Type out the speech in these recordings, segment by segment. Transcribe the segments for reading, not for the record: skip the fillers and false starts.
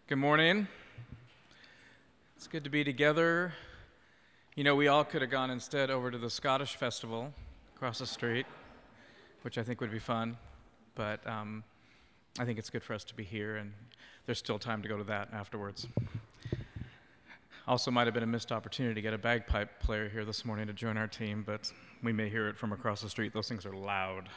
Good morning. It's good to be together. You know, we all could have gone instead over to the Scottish Festival across the street, which I think would be fun, but I think it's good for us to be here, and there's still time to go to that afterwards. Also might have been a missed opportunity to get a bagpipe player here this morning to join our team, but we may hear it from across the street. Those things are loud,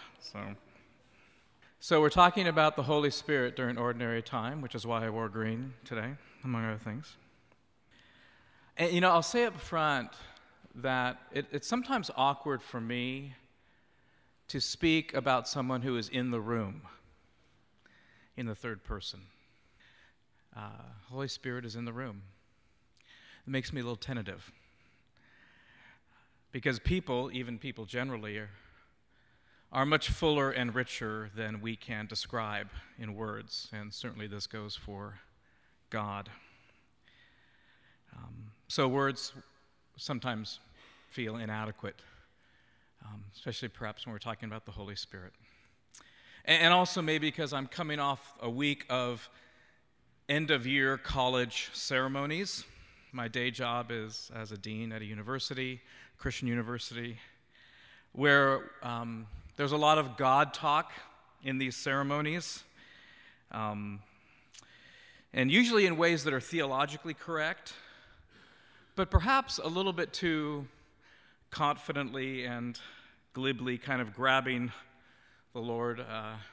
So we're talking about the Holy Spirit during ordinary time, which is why I wore green today, among other things. And, you know, I'll say up front that it's sometimes awkward for me to speak about someone who is in the room, in the third person. Holy Spirit is in the room. It makes me a little tentative. Because people, even people generally, are much fuller and richer than we can describe in words, and certainly this goes for God. So words sometimes feel inadequate, especially perhaps when we're talking about the Holy Spirit. And also maybe because I'm coming off a week of end-of-year college ceremonies. My day job is as a dean at a university, Christian university, where there's a lot of God talk in these ceremonies, and usually in ways that are theologically correct, but perhaps a little bit too confidently and glibly kind of grabbing the Lord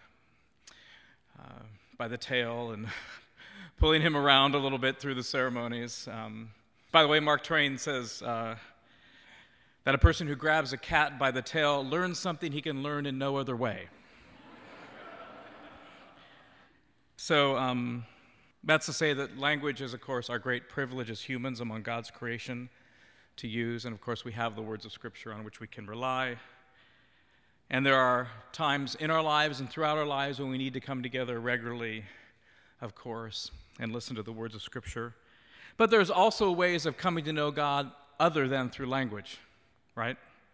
by the tail and pulling him around a little bit through the ceremonies. By the way, Mark Twain says that a person who grabs a cat by the tail learns something he can learn in no other way. So that's to say that language is, of course, our great privilege as humans among God's creation to use, and of course we have the words of Scripture on which we can rely. And there are times in our lives and throughout our lives when we need to come together regularly, of course, and listen to the words of Scripture. But there's also ways of coming to know God other than through language. Right?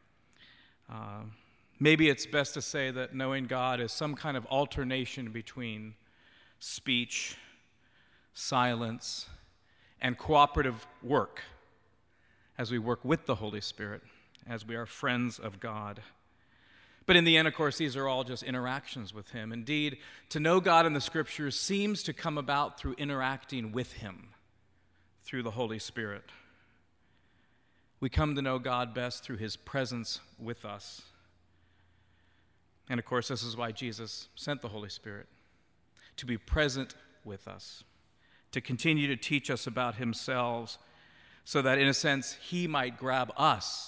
Maybe it's best to say that knowing God is some kind of alternation between speech, silence, and cooperative work as we work with the Holy Spirit, as we are friends of God. But in the end, of course, these are all just interactions with Him. Indeed, to know God in the Scriptures seems to come about through interacting with Him, through the Holy Spirit. We come to know God best through His presence with us. And of course, this is why Jesus sent the Holy Spirit, to be present with us, to continue to teach us about Himself, so that in a sense, He might grab us,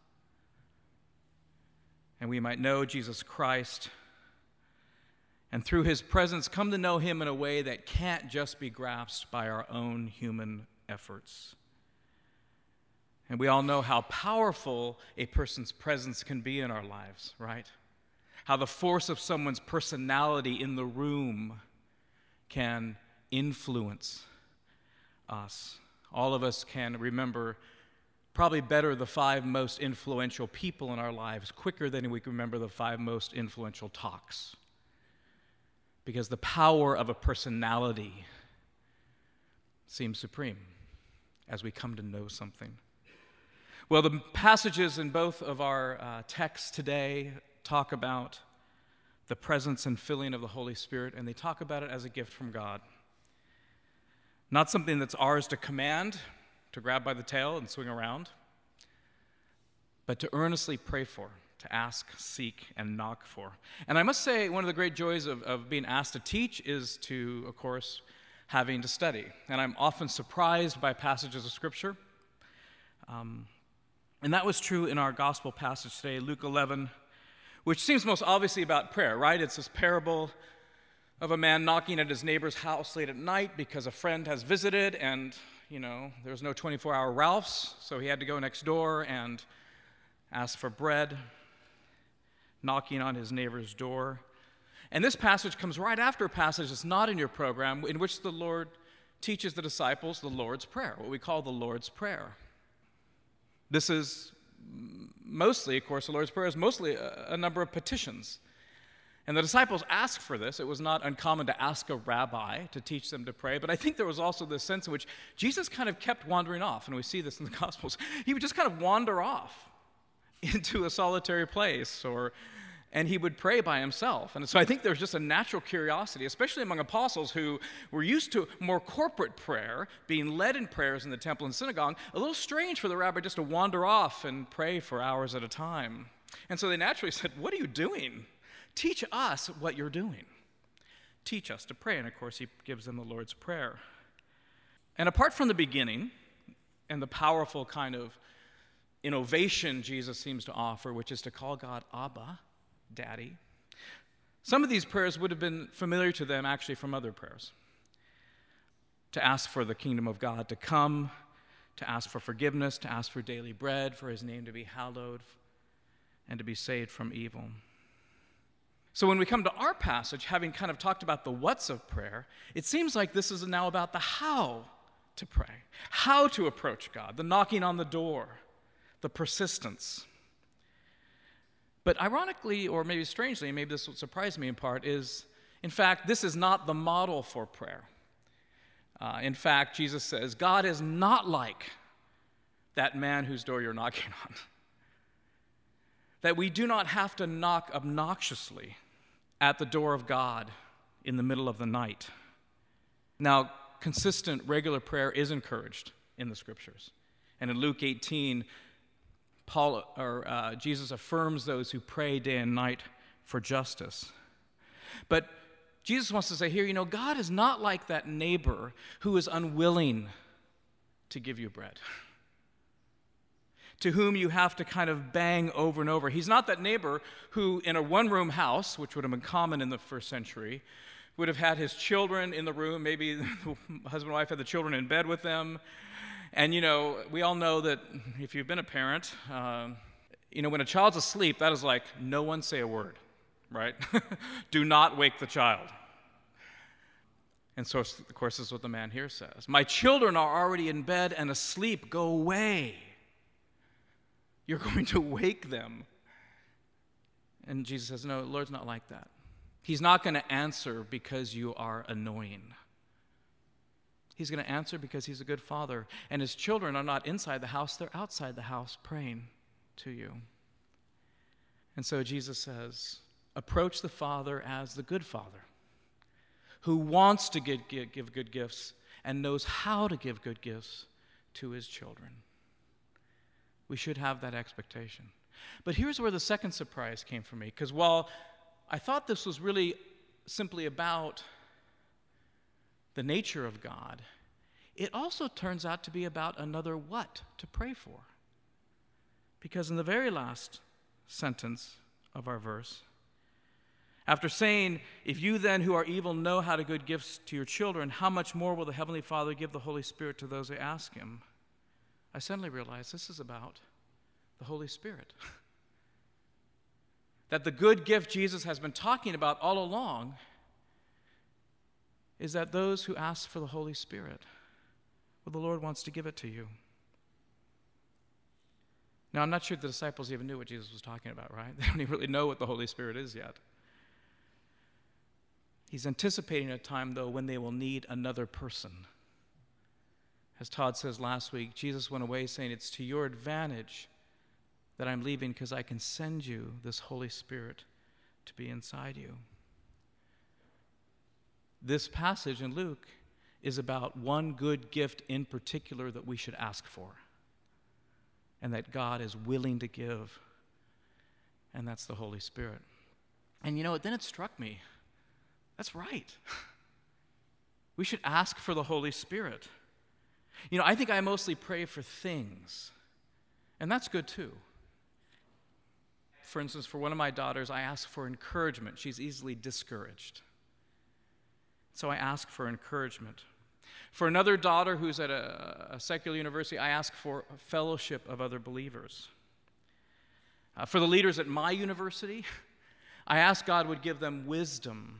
and we might know Jesus Christ, and through His presence, come to know Him in a way that can't just be grasped by our own human efforts. And we all know how powerful a person's presence can be in our lives, right? How the force of someone's personality in the room can influence us. All of us can remember probably better the 5 most influential people in our lives quicker than we can remember the 5 most influential talks. Because the power of a personality seems supreme as we come to know something. Well, the passages in both of our texts today talk about the presence and filling of the Holy Spirit, and they talk about it as a gift from God. Not something that's ours to command, to grab by the tail and swing around, but to earnestly pray for, to ask, seek, and knock for. And I must say, one of the great joys of being asked to teach is to, of course, having to study. And I'm often surprised by passages of Scripture. And that was true in our gospel passage today, Luke 11, which seems most obviously about prayer, right? It's this parable of a man knocking at his neighbor's house late at night because a friend has visited, and, you know, there's no 24-hour Ralphs, so he had to go next door and ask for bread, knocking on his neighbor's door. And this passage comes right after a passage that's not in your program, in which the Lord teaches the disciples the Lord's Prayer, what we call the Lord's Prayer. This is mostly, of course, the Lord's Prayer is mostly a number of petitions. And the disciples asked for this. It was not uncommon to ask a rabbi to teach them to pray, but I think there was also this sense in which Jesus kind of kept wandering off, and we see this in the Gospels. He would just kind of wander off into a solitary place, and he would pray by himself. And so I think there's just a natural curiosity, especially among apostles who were used to more corporate prayer, being led in prayers in the temple and synagogue, a little strange for the rabbi just to wander off and pray for hours at a time. And so they naturally said, "What are you doing? Teach us what you're doing. Teach us to pray." And of course, he gives them the Lord's Prayer. And apart from the beginning and the powerful kind of innovation Jesus seems to offer, which is to call God Abba, Daddy, some of these prayers would have been familiar to them actually from other prayers. To ask for the kingdom of God to come, to ask for forgiveness, to ask for daily bread, for his name to be hallowed, and to be saved from evil. So when we come to our passage, having kind of talked about the what's of prayer, it seems like this is now about the how to pray, how to approach God, the knocking on the door, the persistence. But ironically, or maybe strangely, maybe this would surprise me in part, is, in fact, this is not the model for prayer. In fact, Jesus says, God is not like that man whose door you're knocking on. That we do not have to knock obnoxiously at the door of God in the middle of the night. Now, consistent, regular prayer is encouraged in the Scriptures. And in Luke 18, Jesus affirms those who pray day and night for justice. But Jesus wants to say here, God is not like that neighbor who is unwilling to give you bread, to whom you have to kind of bang over and over. He's not that neighbor who, in a one-room house, which would have been common in the first century, would have had his children in the room. Maybe the husband and wife had the children in bed with them. And, we all know that if you've been a parent, when a child's asleep, that is like, no one say a word, right? Do not wake the child. And so, of course, this is what the man here says. My children are already in bed and asleep. Go away. You're going to wake them. And Jesus says, no, the Lord's not like that. He's not going to answer because you are annoying. He's going to answer because he's a good father. And his children are not inside the house, they're outside the house praying to you. And so Jesus says, approach the Father as the good Father, who wants to give good gifts and knows how to give good gifts to his children. We should have that expectation. But here's where the second surprise came for me, because while I thought this was really simply about the nature of God, it also turns out to be about another what to pray for. Because in the very last sentence of our verse, after saying, if you then who are evil know how to give gifts to your children, how much more will the Heavenly Father give the Holy Spirit to those who ask him? I suddenly realized this is about the Holy Spirit. That the good gift Jesus has been talking about all along is that those who ask for the Holy Spirit, well, the Lord wants to give it to you. Now, I'm not sure the disciples even knew what Jesus was talking about, right? They don't even really know what the Holy Spirit is yet. He's anticipating a time, though, when they will need another person. As Todd says last week, Jesus went away saying, it's to your advantage that I'm leaving because I can send you this Holy Spirit to be inside you. This passage in Luke is about one good gift in particular that we should ask for, and that God is willing to give, and that's the Holy Spirit. And then it struck me, that's right. We should ask for the Holy Spirit. I think I mostly pray for things, and that's good too. For instance, for one of my daughters, I ask for encouragement. She's easily discouraged. So I ask for encouragement. For another daughter who's at a secular university, I ask for a fellowship of other believers. For the leaders at my university, I ask God would give them wisdom.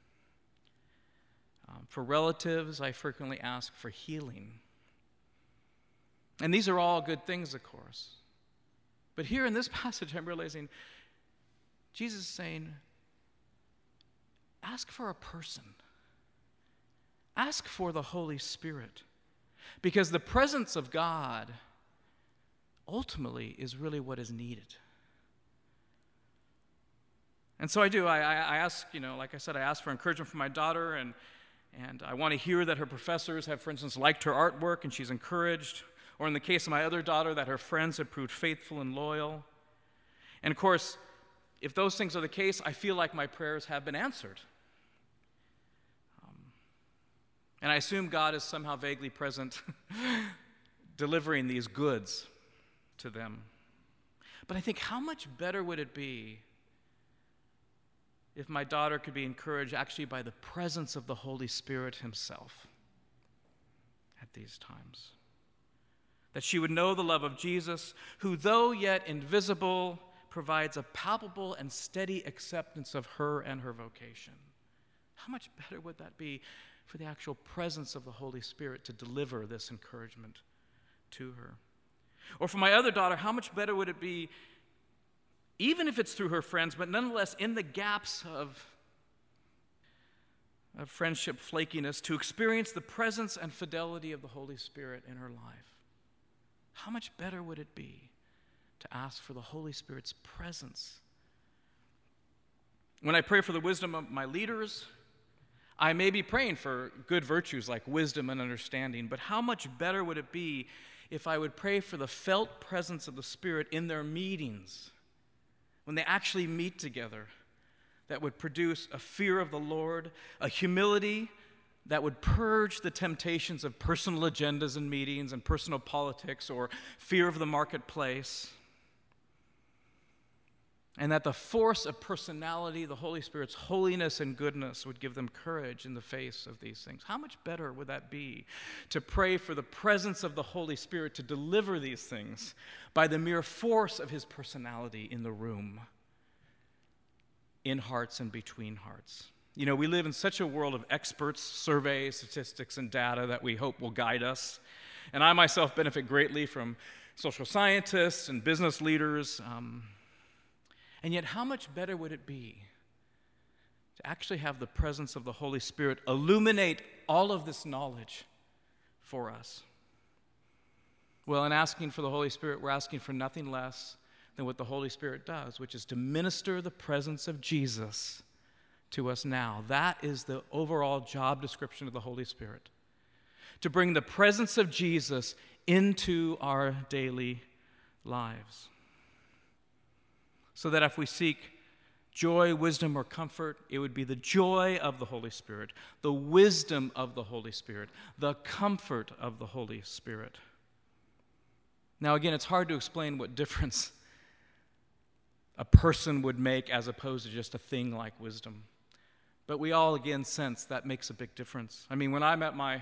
For relatives, I frequently ask for healing. And these are all good things, of course. But here in this passage, I'm realizing Jesus is saying, ask for a person. Ask for the Holy Spirit. Because the presence of God ultimately is really what is needed. And so I do. I ask, like I said, I ask for encouragement from my daughter, and I want to hear that her professors have, for instance, liked her artwork and she's encouraged. Or in the case of my other daughter, that her friends have proved faithful and loyal. And of course, if those things are the case, I feel like my prayers have been answered. And I assume God is somehow vaguely present, delivering these goods to them. But I think, how much better would it be if my daughter could be encouraged actually by the presence of the Holy Spirit himself at these times? That she would know the love of Jesus, who, though yet invisible, provides a palpable and steady acceptance of her and her vocation. How much better would that be for the actual presence of the Holy Spirit to deliver this encouragement to her? Or for my other daughter, how much better would it be, even if it's through her friends, but nonetheless in the gaps of friendship flakiness, to experience the presence and fidelity of the Holy Spirit in her life? How much better would it be to ask for the Holy Spirit's presence? When I pray for the wisdom of my leaders, I may be praying for good virtues like wisdom and understanding, but how much better would it be if I would pray for the felt presence of the Spirit in their meetings, when they actually meet together, that would produce a fear of the Lord, a humility that would purge the temptations of personal agendas and meetings and personal politics or fear of the marketplace, and that the force of personality, the Holy Spirit's holiness and goodness, would give them courage in the face of these things. How much better would that be to pray for the presence of the Holy Spirit to deliver these things by the mere force of his personality in the room, in hearts and between hearts? We live in such a world of experts, surveys, statistics, and data that we hope will guide us. And I myself benefit greatly from social scientists and business leaders. And yet, how much better would it be to actually have the presence of the Holy Spirit illuminate all of this knowledge for us? Well, in asking for the Holy Spirit, we're asking for nothing less than what the Holy Spirit does, which is to minister the presence of Jesus to us now. That is the overall job description of the Holy Spirit, to bring the presence of Jesus into our daily lives. So that if we seek joy, wisdom, or comfort, it would be the joy of the Holy Spirit, the wisdom of the Holy Spirit, the comfort of the Holy Spirit. Now, again, it's hard to explain what difference a person would make as opposed to just a thing like wisdom. But we all, again, sense that makes a big difference. I mean, when I'm at my,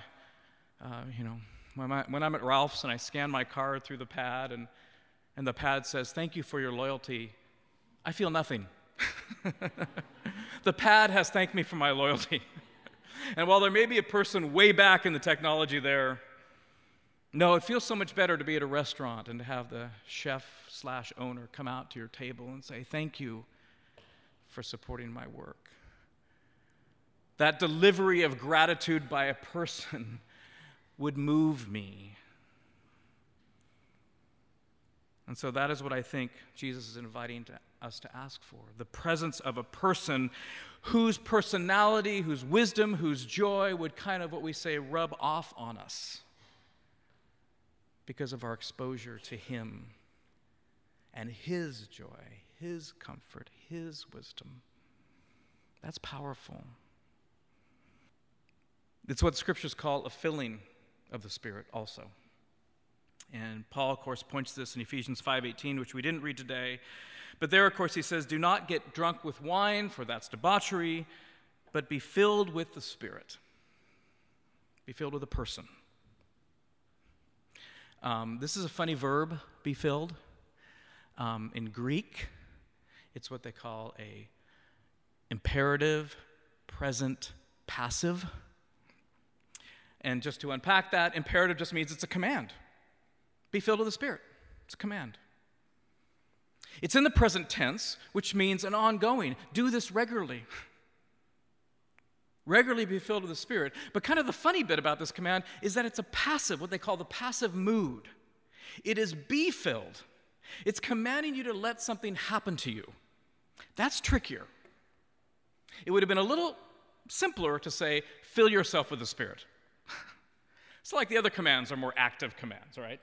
when I'm at Ralph's and I scan my card through the pad and the pad says, "Thank you for your loyalty," I feel nothing. The pad has thanked me for my loyalty. And while there may be a person way back in the technology there, no, it feels so much better to be at a restaurant and to have the chef/owner come out to your table and say, "Thank you for supporting my work." That delivery of gratitude by a person would move me. And so that is what I think Jesus is inviting us to ask for, the presence of a person whose personality, whose wisdom, whose joy would kind of, what we say, rub off on us because of our exposure to him and his joy, his comfort, his wisdom. That's powerful. It's what scriptures call a filling of the Spirit also. And Paul, of course, points to this in Ephesians 5:18, which we didn't read today. But there, of course, he says, "Do not get drunk with wine, for that's debauchery, but be filled with the Spirit." Be filled with a person. This is a funny verb, be filled. In Greek, it's what they call a imperative, present, passive. And just to unpack that, imperative just means it's a command. Be filled with the Spirit. It's a command. It's in the present tense, which means an ongoing. Do this regularly. Regularly be filled with the Spirit. But kind of the funny bit about this command is that it's a passive, what they call the passive mood. It is be filled. It's commanding you to let something happen to you. That's trickier. It would have been a little simpler to say, fill yourself with the Spirit. It's like the other commands are more active commands, right?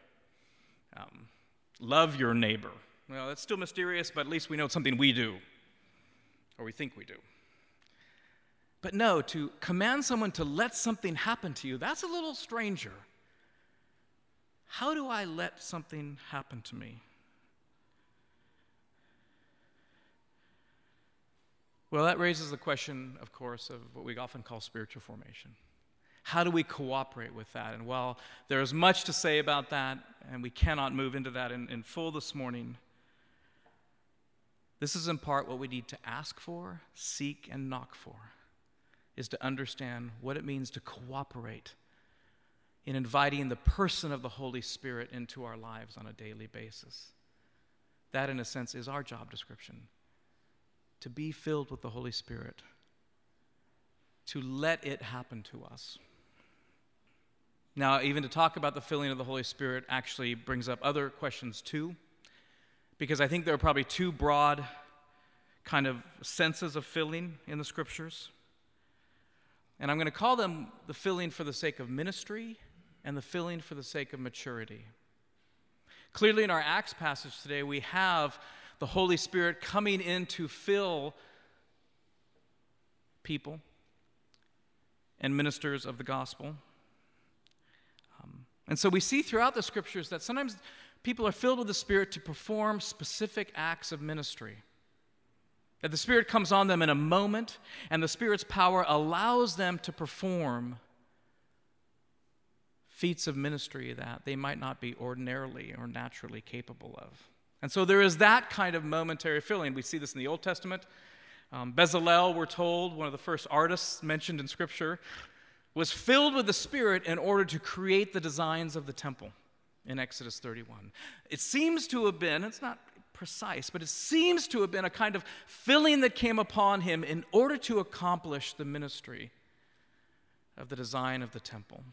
Love your neighbor. Well, that's still mysterious, but at least we know it's something we do, or we think we do. But no, to command someone to let something happen to you, that's a little stranger. How do I let something happen to me? Well, that raises the question, of course, of what we often call spiritual formation. How do we cooperate with that? And while there is much to say about that, and we cannot move into that in full this morning, this is in part what we need to ask for, seek, and knock for, is to understand what it means to cooperate in inviting the person of the Holy Spirit into our lives on a daily basis. That, in a sense, is our job description, to be filled with the Holy Spirit, to let it happen to us. Now, even to talk about the filling of the Holy Spirit actually brings up other questions too, because I think there are probably two broad kind of senses of filling in the Scriptures. And I'm going to call them the filling for the sake of ministry and the filling for the sake of maturity. Clearly in our Acts passage today, we have the Holy Spirit coming in to fill people and ministers of the gospel. And so we see throughout the Scriptures that sometimes people are filled with the Spirit to perform specific acts of ministry. That the Spirit comes on them in a moment, and the Spirit's power allows them to perform feats of ministry that they might not be ordinarily or naturally capable of. And so there is that kind of momentary filling. We see this in the Old Testament. Bezalel, we're told, one of the first artists mentioned in Scripture, was filled with the Spirit in order to create the designs of the temple in Exodus 31. It seems to have been, it's not precise, but it seems to have been a kind of filling that came upon him in order to accomplish the ministry of the design of the temple.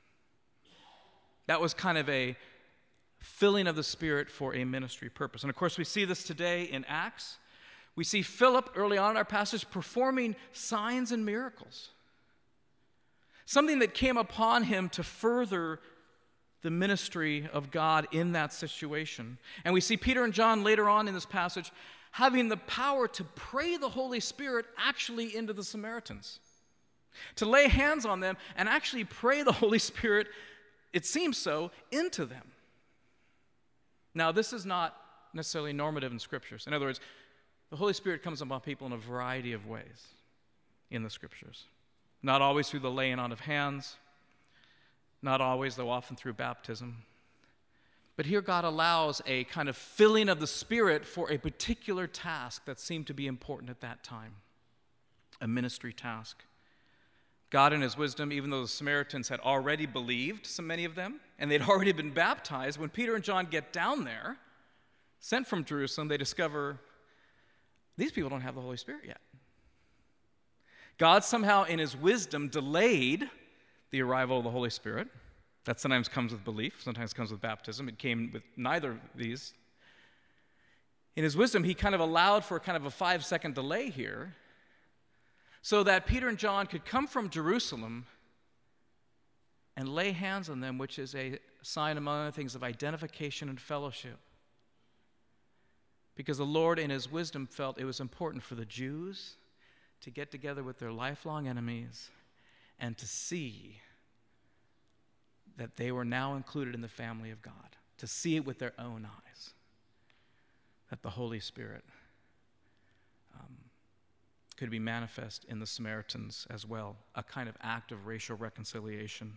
That was kind of a filling of the Spirit for a ministry purpose. And of course, we see this today in Acts. We see Philip early on in our passage performing signs and miracles. Something that came upon him to further the ministry of God in that situation. And we see Peter and John later on in this passage having the power to pray the Holy Spirit actually into the Samaritans, to lay hands on them and actually pray the Holy Spirit, it seems so, into them. Now, this is not necessarily normative in Scriptures. In other words, the Holy Spirit comes upon people in a variety of ways in the Scriptures. Not always through the laying on of hands, not always, though often through baptism. But here God allows a kind of filling of the Spirit for a particular task that seemed to be important at that time, a ministry task. God in his wisdom, even though the Samaritans had already believed, so many of them, and they'd already been baptized, when Peter and John get down there, sent from Jerusalem, they discover these people don't have the Holy Spirit yet. God somehow in his wisdom delayed the arrival of the Holy Spirit. That sometimes comes with belief, sometimes comes with baptism. It came with neither of these. In his wisdom, he kind of allowed for kind of a 5-second delay here so that Peter and John could come from Jerusalem and lay hands on them, which is a sign, among other things, of identification and fellowship. Because the Lord in his wisdom felt it was important for the Jews to get together with their lifelong enemies and to see that they were now included in the family of God, to see it with their own eyes, that the Holy Spirit could be manifest in the Samaritans as well, a kind of act of racial reconciliation.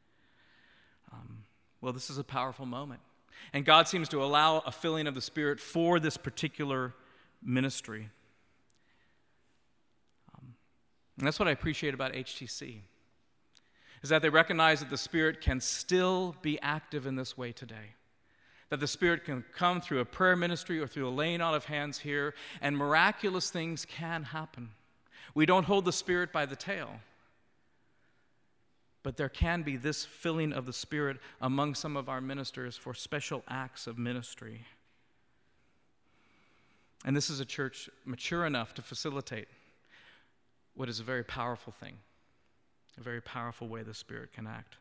Well, this is a powerful moment. And God seems to allow a filling of the Spirit for this particular ministry. And that's what I appreciate about HTC, is that they recognize that the Spirit can still be active in this way today. That the Spirit can come through a prayer ministry or through a laying on of hands here, and miraculous things can happen. We don't hold the Spirit by the tail. But there can be this filling of the Spirit among some of our ministers for special acts of ministry. And this is a church mature enough to facilitate what is a very powerful thing, a very powerful way the Spirit can act.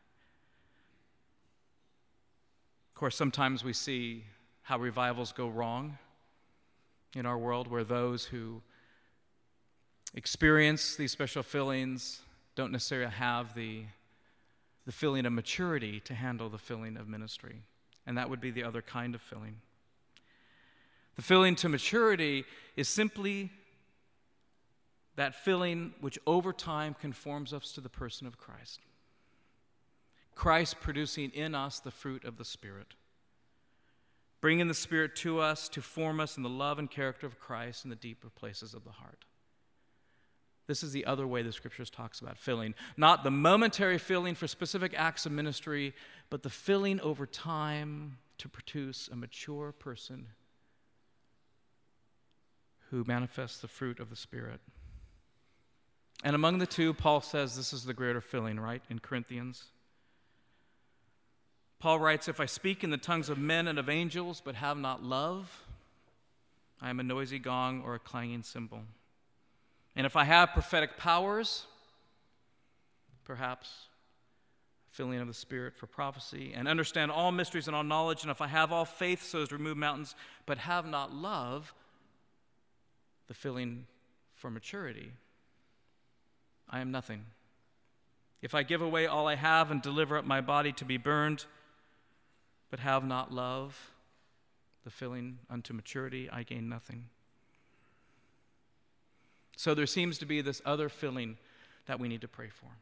Of course, sometimes we see how revivals go wrong in our world, where those who experience these special fillings don't necessarily have the filling of maturity to handle the filling of ministry. And that would be the other kind of filling. The filling to maturity is simply that filling which over time conforms us to the person of Christ. Christ producing in us the fruit of the Spirit, bringing the Spirit to us to form us in the love and character of Christ in the deeper places of the heart. This is the other way the Scriptures talks about filling. Not the momentary filling for specific acts of ministry, but the filling over time to produce a mature person who manifests the fruit of the Spirit. And among the two, Paul says this is the greater filling, right, in Corinthians. Paul writes, "If I speak in the tongues of men and of angels, but have not love, I am a noisy gong or a clanging cymbal. And if I have prophetic powers, perhaps filling of the Spirit for prophecy, and understand all mysteries and all knowledge, and if I have all faith so as to remove mountains, but have not love, the filling for maturity, I am nothing. If I give away all I have and deliver up my body to be burned, but have not love, the filling unto maturity, I gain nothing." So there seems to be this other filling that we need to pray for.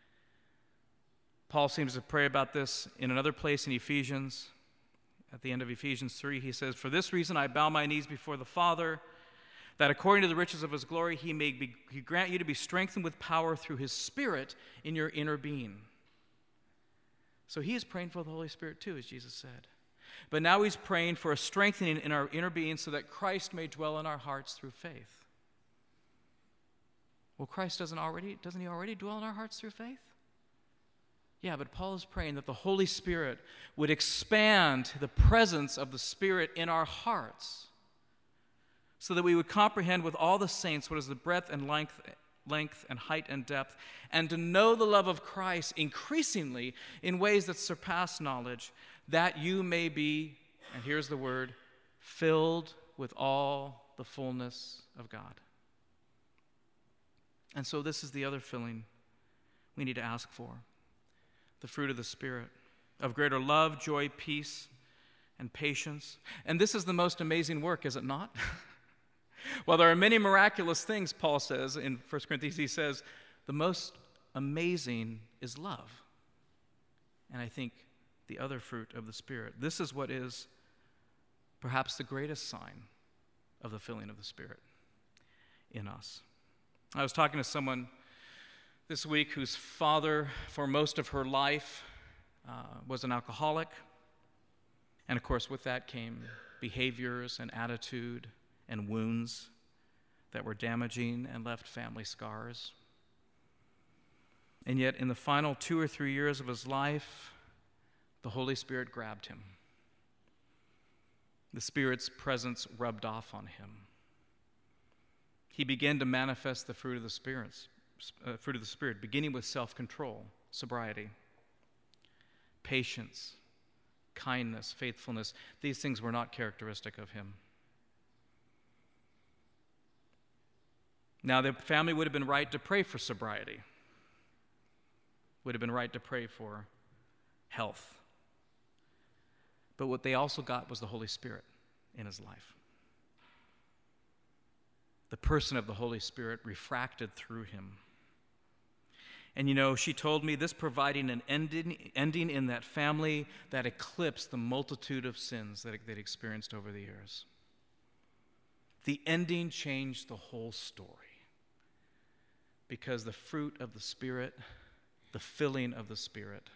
Paul seems to pray about this in another place in Ephesians. At the end of Ephesians 3, he says, "For this reason I bow my knees before the Father, that according to the riches of his glory he grant you to be strengthened with power through his Spirit in your inner being." So he is praying for the Holy Spirit too, as Jesus said. But now he's praying for a strengthening in our inner being so that Christ may dwell in our hearts through faith. Well, Christ doesn't he already dwell in our hearts through faith? Yeah, but Paul is praying that the Holy Spirit would expand the presence of the Spirit in our hearts so that we would comprehend with all the saints what is the breadth and length and height and depth, and to know the love of Christ increasingly in ways that surpass knowledge, that you may be, and here's the word, filled with all the fullness of God. And so this is the other filling we need to ask for. The fruit of the Spirit, of greater love, joy, peace, and patience. And this is the most amazing work, is it not? Well, there are many miraculous things, Paul says in 1 Corinthians. He says, the most amazing is love. And I think the other fruit of the Spirit. This is what is perhaps the greatest sign of the filling of the Spirit in us. I was talking to someone this week whose father, for most of her life, was an alcoholic. And of course, with that came behaviors and attitude and wounds that were damaging and left family scars. And yet, in the final 2 or 3 years of his life, the Holy Spirit grabbed him. The Spirit's presence rubbed off on him. He began to manifest the fruit of the Spirit, beginning with self-control, sobriety, patience, kindness, faithfulness. These things were not characteristic of him. Now, the family would have been right to pray for sobriety, would have been right to pray for health. But what they also got was the Holy Spirit in his life. The person of the Holy Spirit refracted through him. And you know, she told me this providing an ending in that family that eclipsed the multitude of sins that they'd experienced over the years. The ending changed the whole story because the fruit of the Spirit, the filling of the Spirit,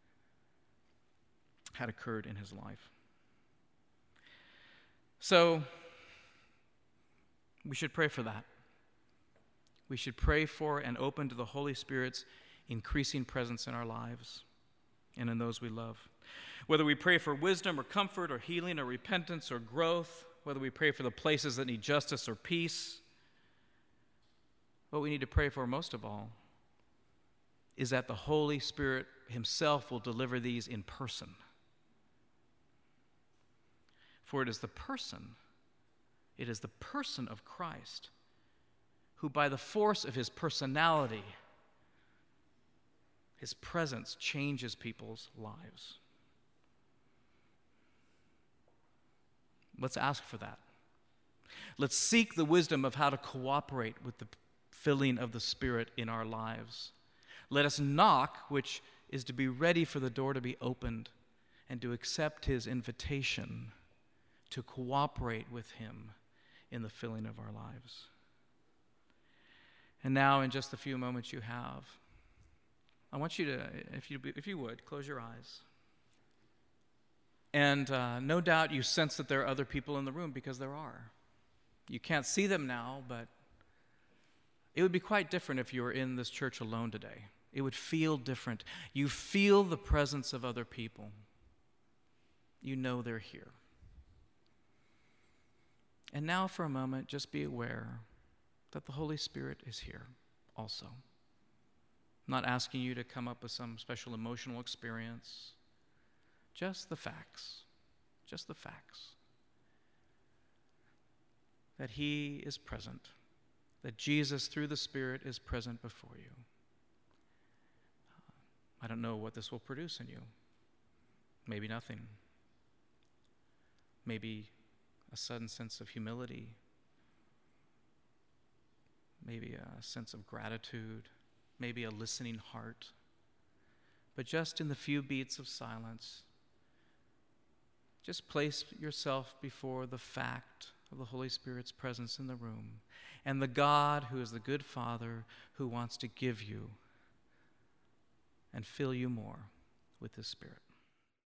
had occurred in his life. So, we should pray for that. We should pray for and open to the Holy Spirit's increasing presence in our lives and in those we love. Whether we pray for wisdom or comfort or healing or repentance or growth, whether we pray for the places that need justice or peace, what we need to pray for most of all is that the Holy Spirit himself will deliver these in person. For it is the person of Christ who, by the force of his personality, his presence changes people's lives. Let's ask for that. Let's seek the wisdom of how to cooperate with the filling of the Spirit in our lives. Let us knock, which is to be ready for the door to be opened and to accept his invitation to cooperate with him in the filling of our lives. And now, in just the few moments you have, I want you to, if you would, close your eyes. And no doubt you sense that there are other people in the room, because there are. You can't see them now, but it would be quite different if you were in this church alone today. It would feel different. You feel the presence of other people. You know they're here. And now for a moment, just be aware that the Holy Spirit is here also. I'm not asking you to come up with some special emotional experience. Just the facts. Just the facts. That he is present. That Jesus, through the Spirit, is present before you. I don't know what this will produce in you. Maybe nothing. Maybe a sudden sense of humility. Maybe a sense of gratitude. Maybe a listening heart. But just in the few beats of silence, just place yourself before the fact of the Holy Spirit's presence in the room and the God who is the good Father who wants to give you and fill you more with his Spirit.